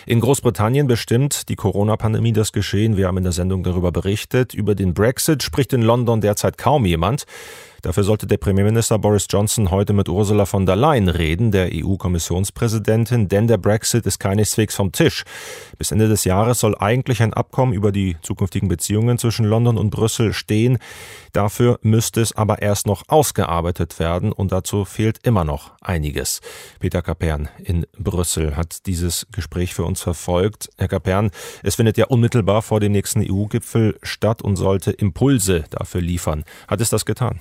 In Großbritannien bestimmt die Corona-Pandemie das Geschehen. Wir haben in der Sendung darüber berichtet. Über den Brexit spricht in London derzeit kaum jemand. Dafür sollte der Premierminister Boris Johnson heute mit Ursula von der Leyen reden, der EU-Kommissionspräsidentin, denn der Brexit ist keineswegs vom Tisch. Bis Ende des Jahres soll eigentlich ein Abkommen über die zukünftigen Beziehungen zwischen London und Brüssel stehen. Dafür müsste es aber erst noch ausgearbeitet werden und dazu fehlt immer noch einiges. Peter Kapern in Brüssel hat dieses Gespräch für uns verfolgt. Herr Kapern, es findet ja unmittelbar vor dem nächsten EU-Gipfel statt und sollte Impulse dafür liefern. Hat es das getan?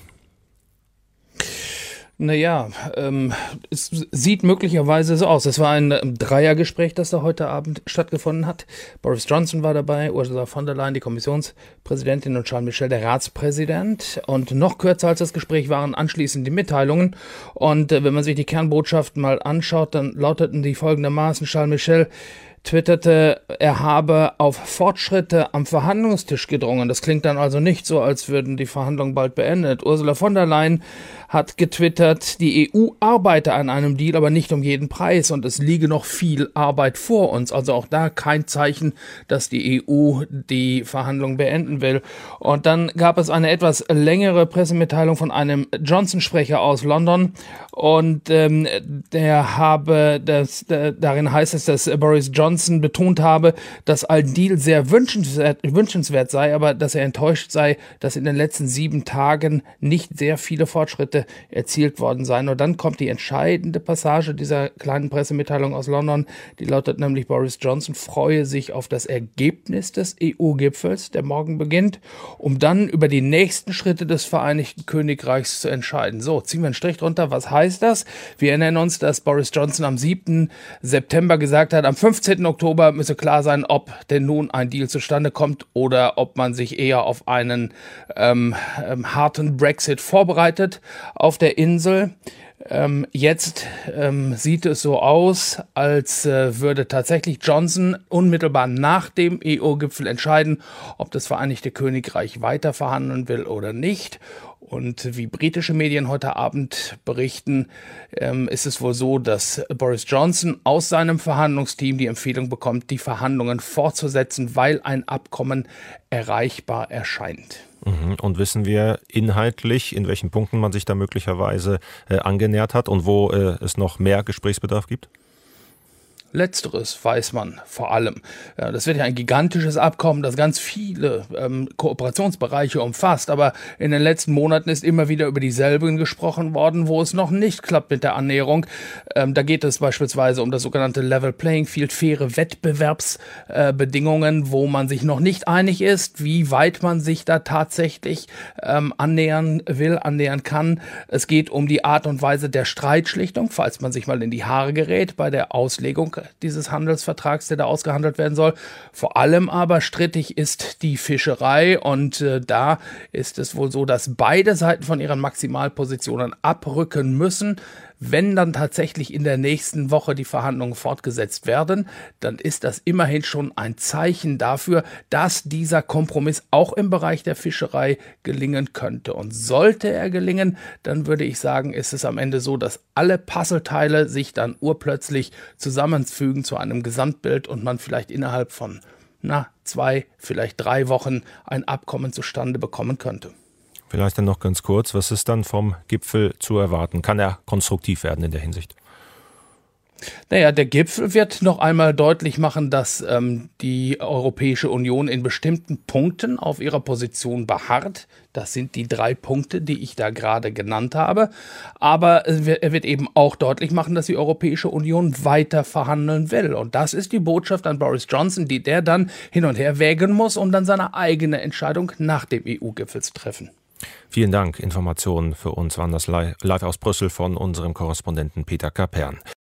Naja, es sieht möglicherweise so aus. Es war ein Dreiergespräch, das da heute Abend stattgefunden hat. Boris Johnson war dabei, Ursula von der Leyen, die Kommissionspräsidentin, und Charles Michel, der Ratspräsident. Und noch kürzer als das Gespräch waren anschließend die Mitteilungen. Und wenn man sich die Kernbotschaften mal anschaut, dann lauteten die folgendermaßen: Charles Michel twitterte, er habe auf Fortschritte am Verhandlungstisch gedrungen. Das klingt dann also nicht so, als würden die Verhandlungen bald beendet. Ursula von der Leyen hat getwittert, die EU arbeite an einem Deal, aber nicht um jeden Preis und es liege noch viel Arbeit vor uns. Also auch da kein Zeichen, dass die EU die Verhandlungen beenden will. Und dann gab es eine etwas längere Pressemitteilung von einem Johnson-Sprecher aus London und darin heißt es, dass Boris Johnson betont habe, dass ein Deal sehr wünschenswert sei, aber dass er enttäuscht sei, dass in den letzten 7 Tagen nicht sehr viele Fortschritte erzielt worden seien. Und dann kommt die entscheidende Passage dieser kleinen Pressemitteilung aus London, die lautet nämlich: Boris Johnson freue sich auf das Ergebnis des EU-Gipfels, der morgen beginnt, um dann über die nächsten Schritte des Vereinigten Königreichs zu entscheiden. So, ziehen wir einen Strich drunter. Was heißt das? Wir erinnern uns, dass Boris Johnson am 7. September gesagt hat, am 15. Oktober müsse klar sein, ob denn nun ein Deal zustande kommt oder ob man sich eher auf einen harten Brexit vorbereitet auf der Insel. Jetzt sieht es so aus, als würde tatsächlich Johnson unmittelbar nach dem EU-Gipfel entscheiden, ob das Vereinigte Königreich weiter verhandeln will oder nicht. Und wie britische Medien heute Abend berichten, ist es wohl so, dass Boris Johnson aus seinem Verhandlungsteam die Empfehlung bekommt, die Verhandlungen fortzusetzen, weil ein Abkommen erreichbar erscheint. Und wissen wir inhaltlich, in welchen Punkten man sich da möglicherweise angenähert hat und wo es noch mehr Gesprächsbedarf gibt? Letzteres weiß man vor allem. Ja, das wird ja ein gigantisches Abkommen, das ganz viele Kooperationsbereiche umfasst. Aber in den letzten Monaten ist immer wieder über dieselben gesprochen worden, wo es noch nicht klappt mit der Annäherung. Da geht es beispielsweise um das sogenannte Level Playing Field, faire Wettbewerbsbedingungen, wo man sich noch nicht einig ist, wie weit man sich da tatsächlich annähern will, annähern kann. Es geht um die Art und Weise der Streitschlichtung, falls man sich mal in die Haare gerät bei der Auslegung dieses Handelsvertrags, der da ausgehandelt werden soll. Vor allem aber strittig ist die Fischerei und da ist es wohl so, dass beide Seiten von ihren Maximalpositionen abrücken müssen. Wenn dann tatsächlich in der nächsten Woche die Verhandlungen fortgesetzt werden, dann ist das immerhin schon ein Zeichen dafür, dass dieser Kompromiss auch im Bereich der Fischerei gelingen könnte. Und sollte er gelingen, dann würde ich sagen, ist es am Ende so, dass alle Puzzleteile sich dann urplötzlich zusammenfügen zu einem Gesamtbild und man vielleicht innerhalb von 2, vielleicht 3 Wochen ein Abkommen zustande bekommen könnte. Vielleicht dann noch ganz kurz, was ist dann vom Gipfel zu erwarten? Kann er konstruktiv werden in der Hinsicht? Naja, der Gipfel wird noch einmal deutlich machen, dass die Europäische Union in bestimmten Punkten auf ihrer Position beharrt. Das sind die 3 Punkte, die ich da gerade genannt habe. Aber er wird eben auch deutlich machen, dass die Europäische Union weiter verhandeln will. Und das ist die Botschaft an Boris Johnson, die der dann hin und her wägen muss, um dann seine eigene Entscheidung nach dem EU-Gipfel zu treffen. Vielen Dank. Informationen für uns waren das live aus Brüssel von unserem Korrespondenten Peter Kapern.